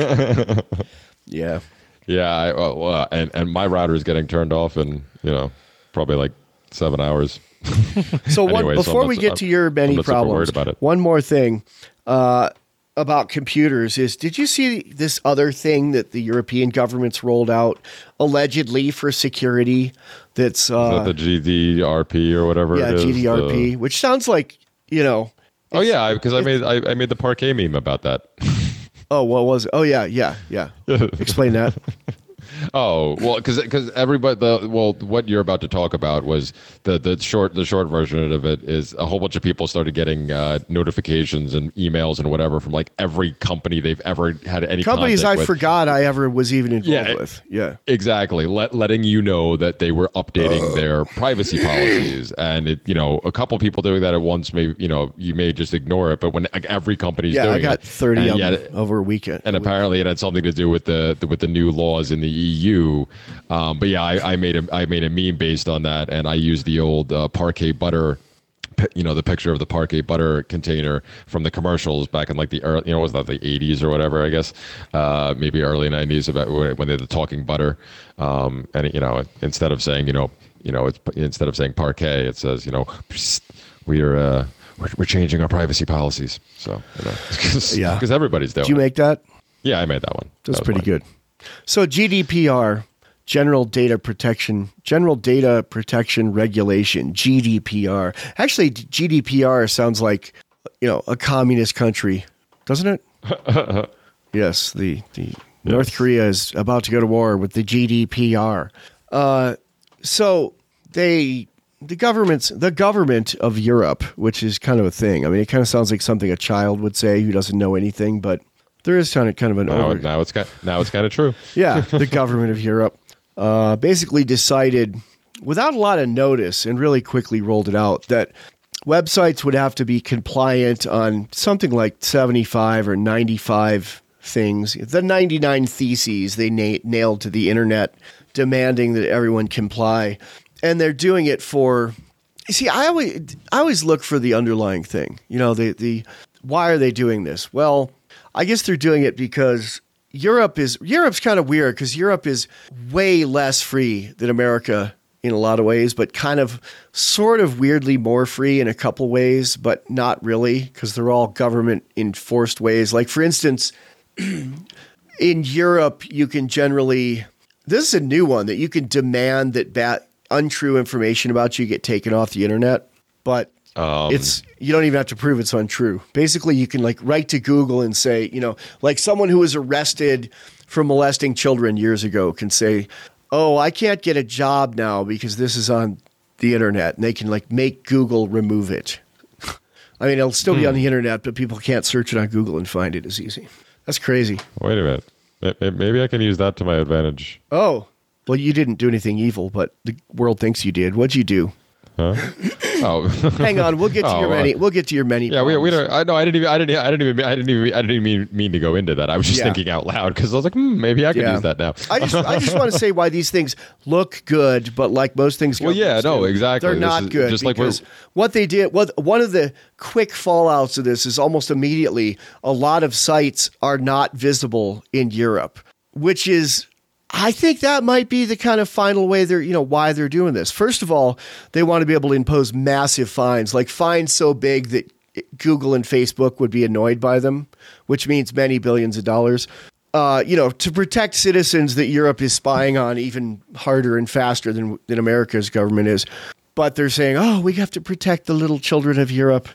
Yeah. Yeah, I, well, well, and, and my router is getting turned off in, you know, probably like seven hours. So one, Anyway, so before I'm we not- get to your I'm many not super worried problems, about it. one more thing uh, about computers is, did you see this other thing that the European governments rolled out allegedly for security? That's uh, Is that the G D R P or whatever yeah, it is? G D R P, the- which sounds like, you know. Oh, yeah, because I made I, I made the Parquet meme about that. Oh, what was it? Oh, yeah, yeah, yeah. Explain that. Oh, well, because everybody, the well, what you're about to talk about was the the short the short version of it is a whole bunch of people started getting uh, notifications and emails and whatever from like every company they've ever had any Companies I contact with. forgot I ever was even involved Yeah, with. Yeah. Exactly, Let, letting you know that they were updating their privacy policies, and it, you know, a couple people doing that at once may, you know, you may just ignore it, but when like, every company's Yeah, doing I got it, thirty and of yet- them over a weekend. and apparently it had something to do with the, the with the new laws in the E U. Um, but yeah, I, I made a I made a meme based on that, and I used the old uh, Parquet butter, pi- you know, the picture of the Parquet butter container from the commercials back in like the early, you know, was that the eighties or whatever, I guess, uh, maybe early nineties, about when they had the talking butter, um, and you know, instead of saying, you know, you know, it's, instead of saying Parquet, it says, you know, we are. Uh, we're, we're changing our privacy policies. So, you know, cause, Yeah. because everybody's doing Did you it. make that? Yeah, I made that one. That's That was pretty mine. good. So G D P R, General Data Protection, General Data Protection Regulation, G D P R. Actually, G D P R sounds like, you know, a communist country, doesn't it? Yes, the, the North Korea is about to go to war with the G D P R. Uh, so they, the governments, the government of Europe, which is kind of a thing. I mean, it kind of sounds like something a child would say who doesn't know anything, but there is kind of kind of an Now, over, now it's kind now it's kind of true. yeah, the government of Europe uh, basically decided, without a lot of notice, and really quickly rolled it out, that websites would have to be compliant on something like seventy-five or ninety-five things. The ninety-nine theses they na- nailed to the internet, demanding that everyone comply. And they're doing it for, you see, I always, I always look for the underlying thing. You know, the, the why are they doing this? Well, I guess they're doing it because Europe is Europe's kind of weird because Europe is way less free than America in a lot of ways, but kind of sort of weirdly more free in a couple ways, but not really because they're all government enforced ways. Like, for instance, in Europe, you can generally, this is a new one, that you can demand that bad, untrue information about you get taken off the internet, but Um, it's, you don't even have to prove it's untrue. Basically, you can like write to Google and say, you know, like someone who was arrested for molesting children years ago can say, oh, I can't get a job now because this is on the internet, and they can like make Google remove it. I mean, it'll still be on the internet, but people can't search it on Google and find it as easy. That's crazy. Wait a minute. May- may- Maybe I can use that to my advantage. Oh, well, you didn't do anything evil, but the world thinks you did. What'd you do? Huh? Oh, hang on. We'll get to Oh, your uh, many. We'll get to your many. yeah, we, we problems. don't. I no, I didn't even. I didn't. I didn't even. I didn't even. I didn't even mean, mean to go into that. I was just Yeah. thinking out loud because I was like, hmm, maybe I could Yeah. use that now. I just, I just want to say why these things look good, but like most things, Well, yeah, governments no, do, exactly. they're This not is good just like we're- because what they did. What one of the quick fallouts of this is almost immediately a lot of sites are not visible in Europe, which is. I think that might be the kind of final way they're, you know, why they're doing this. First of all, they want to be able to impose massive fines, like fines so big that Google and Facebook would be annoyed by them, which means many billions of dollars. Uh, you know, to protect citizens that Europe is spying on even harder and faster than, than America's government is. But they're saying, oh, we have to protect the little children of Europe.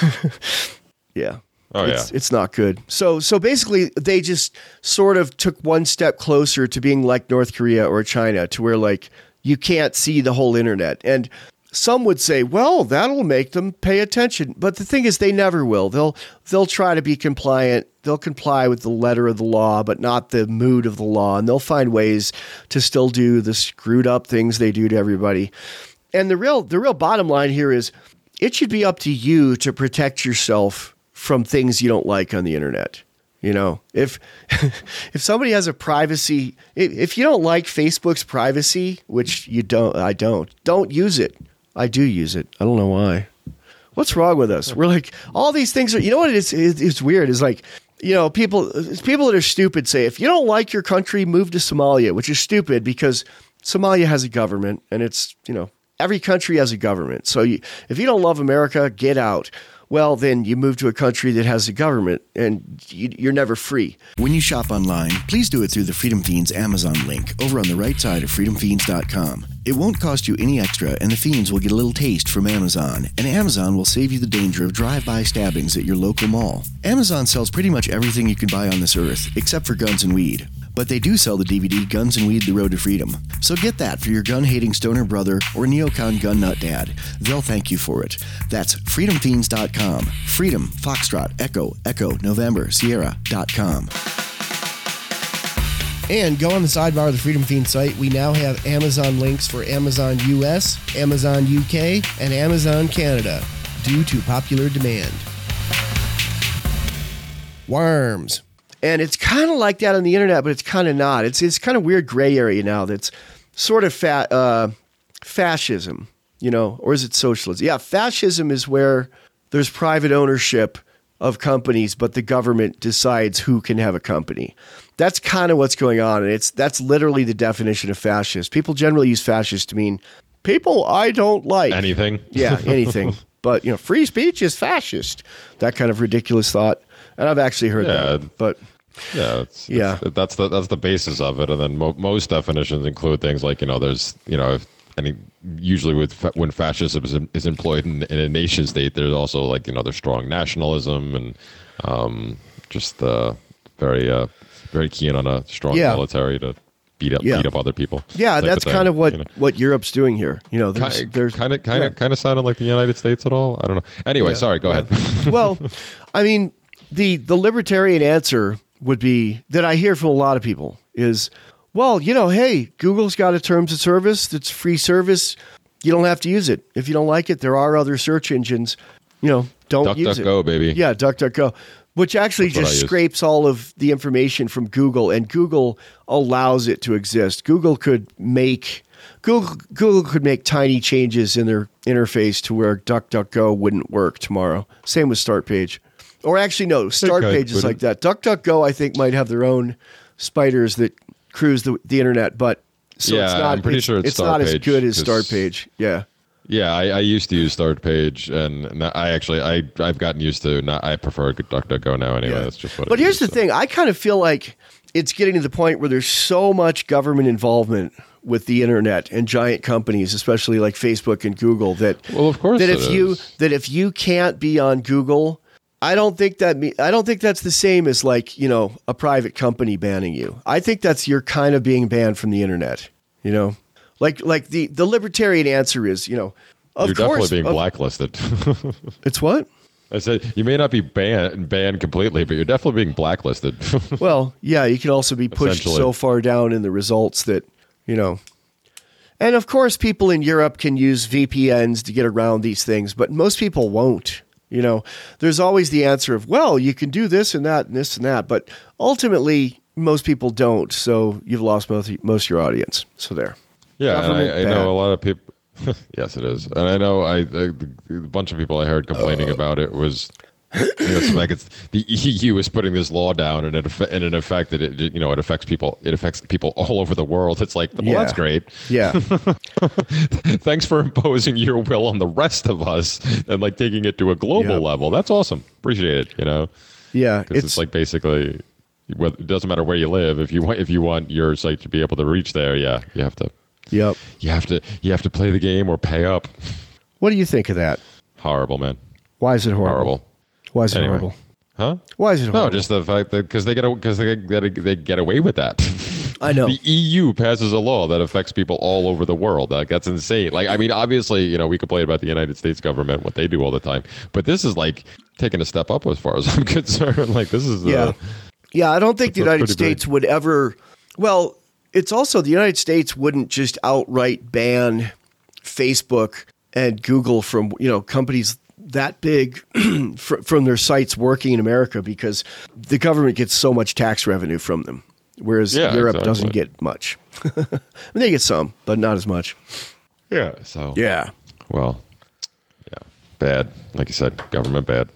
Yeah. Oh, it's, yeah. it's not good. So so basically, they just sort of took one step closer to being like North Korea or China, to where like you can't see the whole internet. And some would say, well, that'll make them pay attention. But the thing is, they never will. They'll they'll try to be compliant. They'll comply with the letter of the law, but not the mood of the law. And they'll find ways to still do the screwed up things they do to everybody. And the real the real bottom line here is, it should be up to you to protect yourself from things you don't like on the internet. You know, if if somebody has a privacy, if, if you don't like Facebook's privacy, which you don't, I don't, don't use it. I do use it. I don't know why. What's wrong with us? We're like, all these things are, you know what it is? It, it's weird. It's like, you know, people, people that are stupid say, if you don't like your country, move to Somalia, which is stupid because Somalia has a government and it's, you know, every country has a government. So you, if you don't love America, get out. Well, then you move to a country that has a government and you, you're never free. When you shop online, please do it through the Freedom Fiends Amazon link over on the right side of freedom fiends dot com. It won't cost you any extra, and the Fiends will get a little taste from Amazon, and Amazon will save you the danger of drive-by stabbings at your local mall. Amazon sells pretty much everything you can buy on this earth, except for guns and weed. But they do sell the D V D Guns and Weed, The Road to Freedom. So get that for your gun-hating stoner brother or neocon gun nut dad. They'll thank you for it. That's freedom fiends dot com. Freedom, Foxtrot, Echo, Echo, November, Sierra dot com. And go on the sidebar of the Freedom Fiend site. We now have Amazon links for Amazon U S, Amazon U K, and Amazon Canada due to popular demand. Worms. And it's kind of like that on the internet, but it's kind of not. It's it's kind of weird gray area now that's sort of fa- uh, fascism, you know, or is it socialism? Yeah, fascism is where there's private ownership of companies, but the government decides who can have a company. That's kind of what's going on, and it's that's literally the definition of fascist. People generally use fascist to mean people I don't like. Anything. Yeah, anything. But, you know, free speech is fascist. That kind of ridiculous thought. And I've actually heard Yeah. that. But Yeah, it's, Yeah. it's- that's the that's the basis of it, and then mo- most definitions include things like, you know, there's, you know, if any usually with fa- when fascism is, is employed in, in a nation state, there's also like, you know, there's strong nationalism and um, just uh, very uh, very keen on a strong Yeah. military to beat up Yeah. beat up other people. yeah, type that's thing, kind of what, you know. what Europe's doing here. You know, there's, Kind there's kind of kind yeah. of kind of sounded like the United States at all. I don't know. Anyway, Yeah. sorry. Go ahead. Well, I mean, the the libertarian answer would be that I hear from a lot of people is, well, you know, hey, Google's got a terms of service that's free service. You don't have to use it. If you don't like it, there are other search engines. You know, don't Duck, use duck, it. go, baby. Yeah, DuckDuckGo, which actually That's what I just use. scrapes all of the information from Google, and Google allows it to exist. Google could make Google Google could make tiny changes in their interface to where DuckDuckGo wouldn't work tomorrow. Same with Startpage. Or actually, no, Start could, Page is wouldn't. like that. DuckDuckGo, I think, might have their own spiders that cruise the, the internet, but so Yeah, it's not. I'm pretty it's, sure it's it's not as Startpage, good as 'cause- Startpage. Yeah, Yeah, I, I used to use Startpage, and, and I actually I I've gotten used to. Not, I prefer DuckDuckGo now. Anyway, yeah. that's just what. But it here's is, the so. thing: I kind of feel like it's getting to the point where there's so much government involvement with the internet and giant companies, especially like Facebook and Google, that Well, of course that it if you is. that if you can't be on Google, I don't think that me, I don't think that's the same as like, you know, a private company banning you. I think that's you're kind of being banned from the internet. You know, like like the the libertarian answer is, you know, of You're course definitely being of- blacklisted. It's what? I said you may not be banned banned completely, but you're definitely being blacklisted. Well, yeah, you can also be pushed Essentially. so far down in the results that, you know. And of course, people in Europe can use V P Ns to get around these things, but most people won't. You know, there's always the answer of, well, you can do this and that and this and that, but ultimately, most people don't. So you've lost most most of your audience. So there. Yeah, and I, I bad. know a lot of people. Yes, it is, and I know I, I a bunch of people I heard complaining uh. about it was. You know, it's like it's the E U is putting this law down, and it and in effect that it you know it affects people. It affects people all over the world. It's like, well, yeah. that's great. Yeah. Thanks for imposing your will on the rest of us and like taking it to a global yep. level. That's awesome. Appreciate it. You know. Yeah, it's, it's like basically, it doesn't matter where you live. If you want, if you want your site to be able to reach there, yeah, you have to. Yep. You have to. You have to play the game or pay up. What do you think of that? Horrible, man. Why is it horrible? Horrible. Why is it anyway. horrible? Huh? Why is it horrible? No, just the fact that because they get because they get they get away with that. I know. The E U passes a law that affects people all over the world. Like, that's insane. Like, I mean, obviously, you know, we complain about the United States government, what they do all the time, but this is like taking a step up as far as I'm concerned. Like, this is yeah, uh, yeah. I don't think the United States big. would ever. Well, it's also the United States wouldn't just outright ban Facebook and Google from, you know, companies that big from their sites working in America, because the government gets so much tax revenue from them, whereas yeah, Europe exactly. doesn't get much. I mean, they get some, but not as much. Yeah. So yeah. Well, yeah, bad. Like you said, government bad.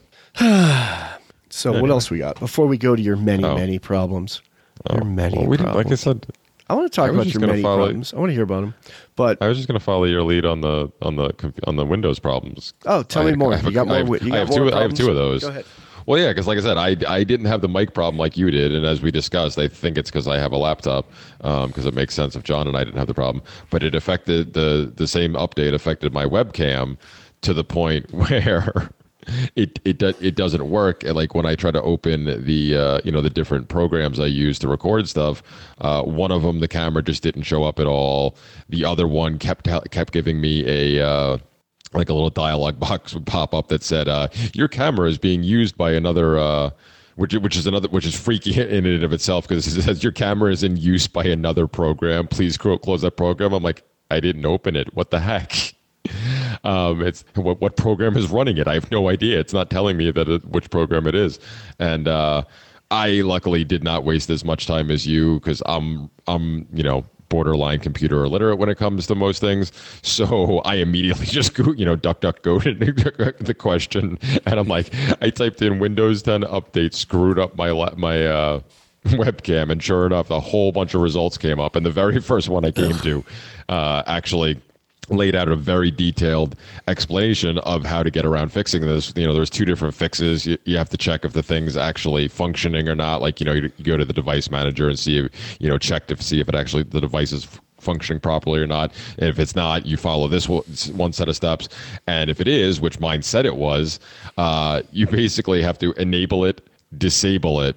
So anyway. What else we got before we go to your many, oh. many problems? Oh. Your many well, we problems. Like I said. I want to talk about your many follow, problems. I want to hear about them. But I was just going to follow your lead on the on the on the Windows problems. Oh, tell I, me more. I have, you got more. I have, you got I have more two. problems? I have two of those. Go ahead. Well, yeah, because like I said, I I didn't have the mic problem like you did, and as we discussed, I think it's because I have a laptop, because um, it makes sense if John and I didn't have the problem. But it affected the the same update affected my webcam to the point where. It it do, it doesn't work. Like when I try to open the uh, you know the different programs I use to record stuff, uh, one of them the camera just didn't show up at all. The other one kept kept giving me a uh, like a little dialogue box would pop up that said uh, your camera is being used by another. Uh, Which, which is another, which is freaky in and of itself, because it says your camera is in use by another program. Please close that program. I'm like, I didn't open it. What the heck? Um, it's what, what program is running it? I have no idea. It's not telling me that it, which program it is. And uh, I luckily did not waste as much time as you, because I'm I'm you know borderline computer illiterate when it comes to most things. So I immediately just go, you know duck duck go to the question, and I'm like, I typed in Windows ten update screwed up my my uh, webcam, and sure enough, a whole bunch of results came up, and the very first one I came to uh, actually laid out a very detailed explanation of how to get around fixing this. You know, there's two different fixes. You, you have to check if the thing's actually functioning or not. Like, you know, you, you go to the device manager and see, if, you know, check to see if it actually, the device is functioning properly or not. And if it's not, you follow this one set of steps. And if it is, which mine said it was, uh, you basically have to enable it, disable it.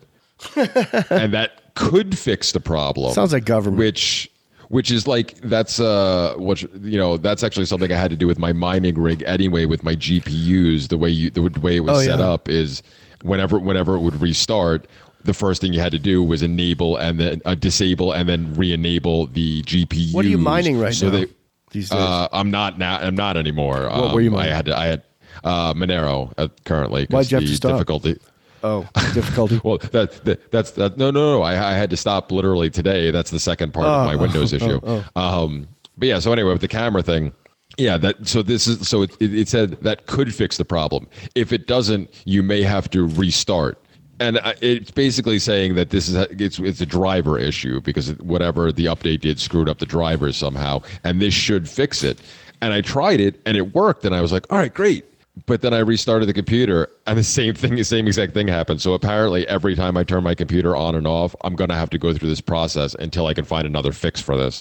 And that could fix the problem. Sounds like government. Which... Which is like, that's, uh, what, you know, that's actually something I had to do with my mining rig anyway, with my G P Us. The way you, the way it was oh, set yeah. up is whenever, whenever it would restart, the first thing you had to do was enable and then uh, disable and then re-enable the G P Us. What are you mining right so now? They, these days? Uh, I'm not now. I'm not anymore. What um, were you mining? I had to, I had uh, Monero uh, currently. Why'd you have the to stop? difficulty. Oh, difficulty. Well, that, that that's that. No, no, no. I, I had to stop literally today. That's the second part oh, of my Windows oh, issue. Oh, oh. Um, but yeah. So anyway, with the camera thing, yeah. That so this is so it, it said that could fix the problem. If it doesn't, you may have to restart. And it's basically saying that this is a, it's it's a driver issue, because whatever the update did screwed up the drivers somehow, and this should fix it. And I tried it, and it worked, and I was like, all right, great. But then I restarted the computer, and the same thing, the same exact thing happened. So apparently, every time I turn my computer on and off, I'm going to have to go through this process until I can find another fix for this.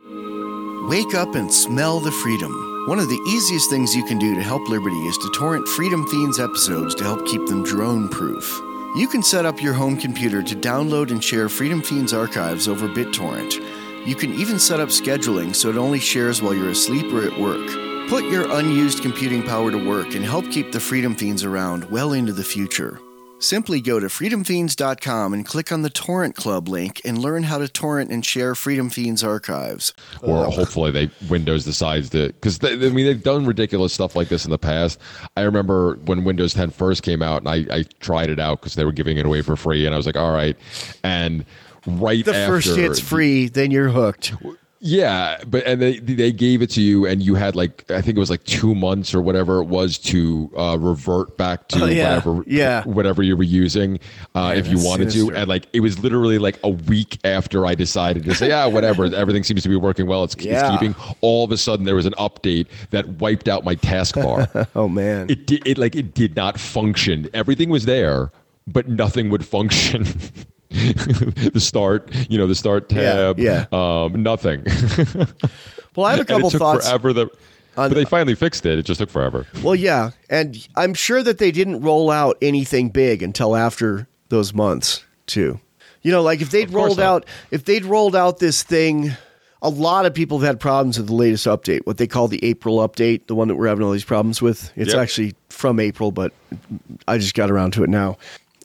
Wake up and smell the freedom. One of the easiest things you can do to help Liberty is to torrent Freedom Fiends episodes to help keep them drone-proof. You can set up your home computer to download and share Freedom Fiends archives over BitTorrent. You can even set up scheduling so it only shares while you're asleep or at work. Put your unused computing power to work and help keep the Freedom Fiends around well into the future. Simply go to freedom fiends dot com and click on the Torrent Club link and learn how to torrent and share Freedom Fiends archives. Or hopefully they Windows decides to, because I mean they've done ridiculous stuff like this in the past. I remember when Windows ten first came out, and I, I tried it out because they were giving it away for free, and I was like, all right. And right the after first hit's free, then you're hooked. Yeah, but and they they gave it to you, and you had like I think it was like two months or whatever it was to uh, revert back to Oh, yeah. whatever Yeah. whatever you were using uh, Yeah, if you that's wanted sinister. to, and like it was literally like a week after I decided to say, yeah, whatever, everything seems to be working well. It's, Yeah. it's keeping. All of a sudden, there was an update that wiped out my taskbar. Oh man. it did it like it did not function. Everything was there, but nothing would function. the start, you know, the start tab, Yeah, um, nothing. Well, I have a And couple it took thoughts. forever. The, but they finally fixed it. It just took forever. Well, yeah, and I'm sure that they didn't roll out anything big until after those months too. You know, like if they'd Of course rolled not. out, if they'd rolled out this thing, a lot of people have had problems with the latest update, what they call the April update, the one that we're having all these problems with. It's Yep. actually from April, but I just got around to it now.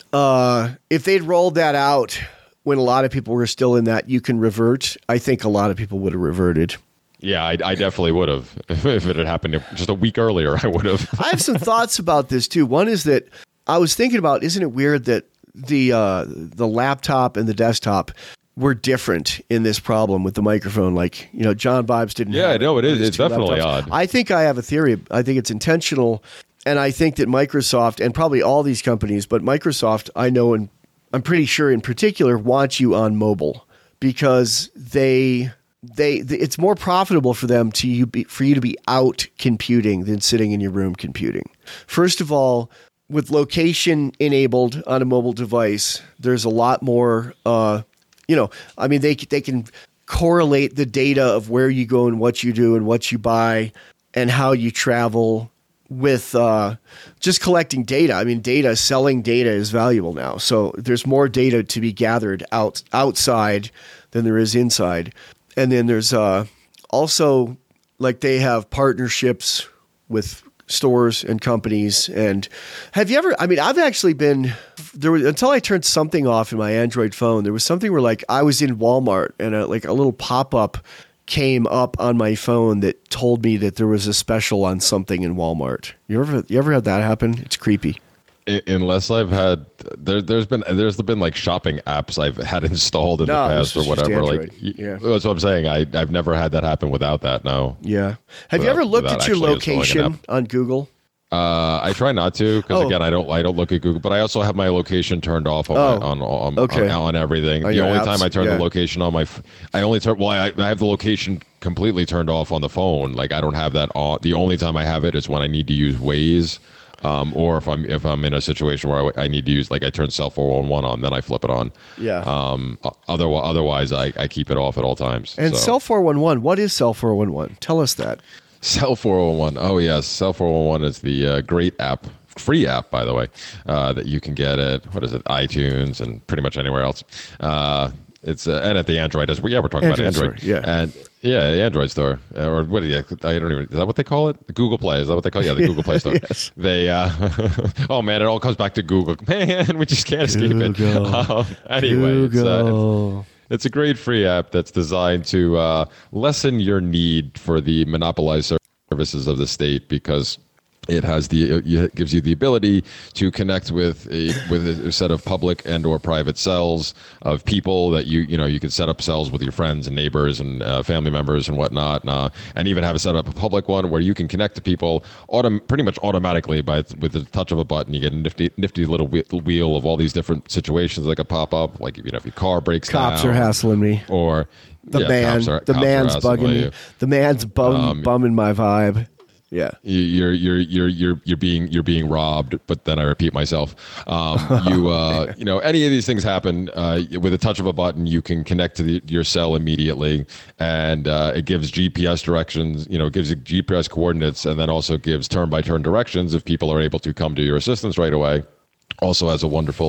Uh, if they'd rolled that out when a lot of people were still in that, you can revert. I think a lot of people would have reverted. Yeah, I, I definitely would have. If it had happened just a week earlier, I would have. I have some thoughts about this too. One is that I was thinking about, isn't it weird that the uh, the laptop and the desktop were different in this problem with the microphone? Like, you know, John Bibes didn't. Yeah, have no, it is. on his It's two definitely laptops. odd. I think I have a theory. I think it's intentional, and I think that Microsoft and probably all these companies, but Microsoft, I know, and I'm pretty sure in particular, want you on mobile because they. They, it's more profitable for them to you be, for you to be out computing than sitting in your room computing. First of all, with location enabled on a mobile device, there's a lot more. Uh, you know, I mean, they they can correlate the data of where you go and what you do and what you buy and how you travel with uh, just collecting data. I mean, data selling data is valuable now, so there's more data to be gathered out outside than there is inside. And then there's uh, also, like, they have partnerships with stores and companies. And have you ever, I mean, I've actually been, there was, until I turned something off in my Android phone, there was something where, like, I was in Walmart and a, like a little pop-up came up on my phone that told me that there was a special on something in Walmart. You ever, you ever had that happen? It's creepy. I- Unless I've had there, there's been there's been like shopping apps I've had installed in No, the this past or was just whatever. Like, Android. y- Yeah. that's what I'm saying. I I've never had that happen without that. No. Yeah. Have you Without- ever looked without at your actually installing an location app. on Google? Uh, I try not to because Oh. again, I don't I don't look at Google, but I also have my location turned off on Oh. my, on, on, Okay. on on everything. On the your only apps? time I turn Yeah. the location on my, f- I only turn well, I, I have the location completely turned off on the phone. Like I don't have that on. The only time I have it is when I need to use Waze. Um, or if I'm if I'm in a situation where I, I need to use like I turn cell four one one on, then I flip it on. Yeah. Um. Otherwise, otherwise I, I keep it off at all times. And so. Cell four one one, what is Cell four one one? Tell us that. Cell four one one. Oh yes, Cell four one one is the uh, great app, free app by the way, uh, that you can get at what is it, iTunes and pretty much anywhere else. Uh, it's uh, and at the Android as well. Yeah, we're talking Android about Android. store, yeah. And yeah, the Android store uh, or what do you? I don't even. Is that what they call it? The Google Play. Is that what they call it? Yeah, the Google Play Store. Yes. They. Uh, oh man, it all comes back to Google. Man, we just can't escape Google. it. Um, anyway, it's, uh, it's, Google. it's a great free app that's designed to uh, lessen your need for the monopolized services of the state because it has the it gives you the ability to connect with a with a set of public and or private cells of people that you you know you can set up cells with your friends and neighbors and uh, family members and whatnot, and, uh, and even have it set up a public one where you can connect to people autom- pretty much automatically by with the touch of a button. You get a nifty nifty little whe- wheel of all these different situations that could pop up, like you know if your car breaks Cops down, are hassling me. or The yeah, man, cops are- the cops are man's hassling bugging you. me. The man's bum, Um, bumming my vibe. Yeah. You- You're you're you're you're you're being you're being robbed, but then I repeat myself. Um, you uh, you know any of these things happen uh, with a touch of a button. You can connect to the, your cell immediately, and uh, it gives G P S directions. You know, it gives you G P S coordinates, and then also gives turn by turn directions if people are able to come to your assistance right away. Also has a wonderful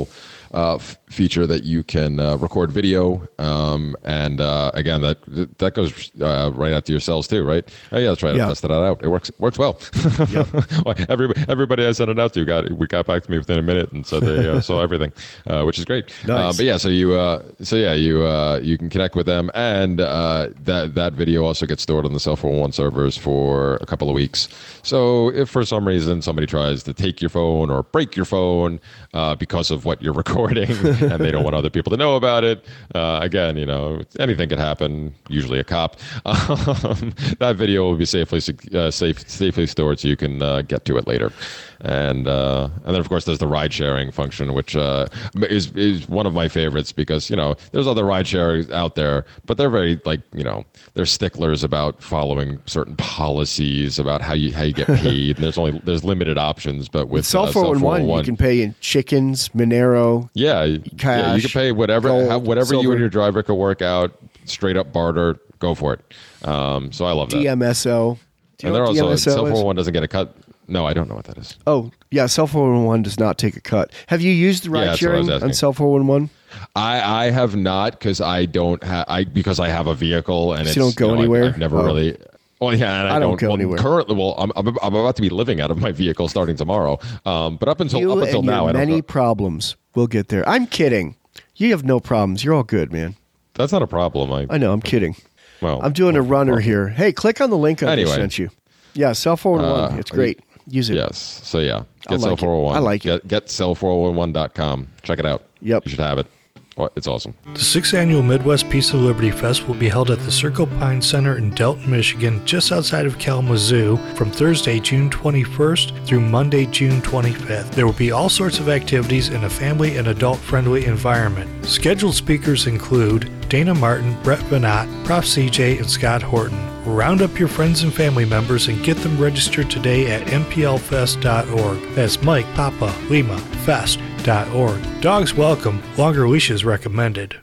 uh, f- feature that you can uh, record video. Um, and uh, again, that that goes uh, right out to your cells too, right? Oh yeah, that's right. Yeah. I tested that out. It works it works well. Yep. everybody, everybody I sent it out to got we got back to me within a minute and said they uh, saw everything, uh, which is great. Nice. Uh, but yeah, so you uh, so yeah you uh, you can connect with them, and uh, that that video also gets stored on the Cell four one one servers for a couple of weeks. So if for some reason somebody tries to take your phone or break your phone uh, because of what you're recording and they don't want other people to know about it, uh, again, you know, anything could happen, usually a cop. Um, that video will be safely uh, safe, safely stored so you can uh, get to it later. And uh, and then, of course, there's the ride sharing function, which uh, is is one of my favorites because, you know, there's other ride sharers out there, but they're very, like, you know, they're sticklers about following certain policies about how you how you get paid. And there's only there's limited options, but with Cell uh, four one one, you can pay in chickens, Monero. Yeah, cash, yeah, you can pay whatever gold, how, whatever you silver. and your driver can work out, straight up barter, go for it. Um, so I love that. D M S O. Do you and know they're what also D M S O Cell is? four one one doesn't get a cut. No, I don't know what that is. Oh, yeah, Cell four one one does not take a cut. Have you used Yeah, ride that's what I was sharing on asking. Cell four one one? I, I have not because I don't have I because I have a vehicle and So it's you don't go know, I've- anywhere? I've, never Oh. really. Well, yeah, and I, I don't go well, anywhere. Currently, well, I'm, I'm I'm about to be living out of my vehicle starting tomorrow. Um, but up until You up until and now, your I don't. many Go. problems. We'll get there. I'm kidding. You have no problems. You're all good, man. That's not a problem. I I know. I'm kidding. well, I'm doing a well, runner well, here. Hey, click on the link I just Anyway. sent you. Yeah, Cell four one one. Uh, It's great. Use it. Yes. So yeah, I get Cell like it. four one one. I like it. Get, get cell four one one dot com. Check it out. Yep. You should have it. Well, it's awesome. The sixth Annual Midwest Peace and Liberty Fest will be held at the Circle Pine Center in Delton, Michigan, just outside of Kalamazoo, from Thursday, June twenty-first through Monday, June twenty-fifth. There will be all sorts of activities in a family and adult-friendly environment. Scheduled speakers include Dana Martin, Brett Venat, Prof C J, and Scott Horton. Round up your friends and family members and get them registered today at m p l fest dot org. That's Mike Papa Lima Fest dot org. Dogs welcome. Longer leashes recommended.